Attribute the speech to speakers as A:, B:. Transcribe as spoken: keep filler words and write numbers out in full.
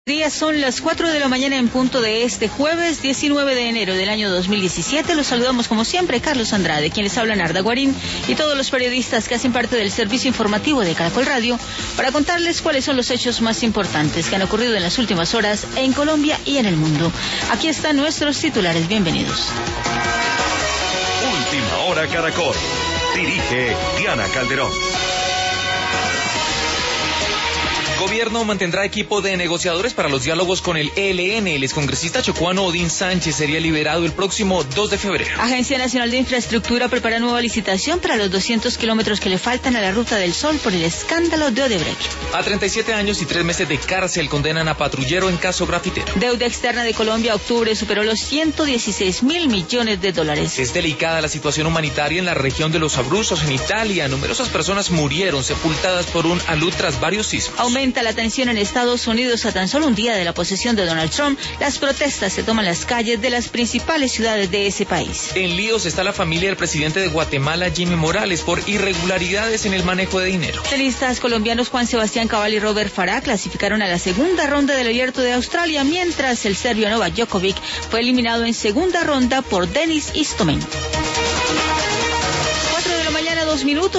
A: Días son las cuatro de la mañana en punto de este jueves diecinueve de enero del año dos mil diecisiete. Los saludamos como siempre, Carlos Andrade, quien les habla, Narda Guarín, y todos los periodistas que hacen parte del servicio informativo de Caracol Radio para contarles cuáles son los hechos más importantes que han ocurrido en las últimas horas en Colombia y en el mundo. Aquí están nuestros titulares, bienvenidos.
B: Última Hora Caracol. Dirige Diana Calderón.
C: Gobierno mantendrá equipo de negociadores para los diálogos con el E L N. El excongresista chocuano Odín Sánchez sería liberado el próximo dos de febrero.
A: Agencia Nacional de Infraestructura prepara nueva licitación para los doscientos kilómetros que le faltan a la Ruta del Sol por el escándalo de Odebrecht.
C: A treinta y siete años y tres meses de cárcel condenan a patrullero en caso grafitero.
A: Deuda externa de Colombia a octubre superó los ciento dieciséis mil millones de dólares.
C: Es delicada la situación humanitaria en la región de los Abruzos, en Italia. Numerosas personas murieron sepultadas por un alud tras varios sismos.
A: Aumenta la tensión en Estados Unidos a tan solo un día de la posesión de Donald Trump. Las protestas se toman las calles de las principales ciudades de ese país.
C: En líos está la familia del presidente de Guatemala, Jimmy Morales, por irregularidades en el manejo de dinero.
A: Tenistas colombianos Juan Sebastián Cabal y Robert Farah clasificaron a la segunda ronda del Abierto de Australia, mientras el serbio Novak Djokovic fue eliminado en segunda ronda por Denis Istomin. Cuatro de la mañana, dos minutos.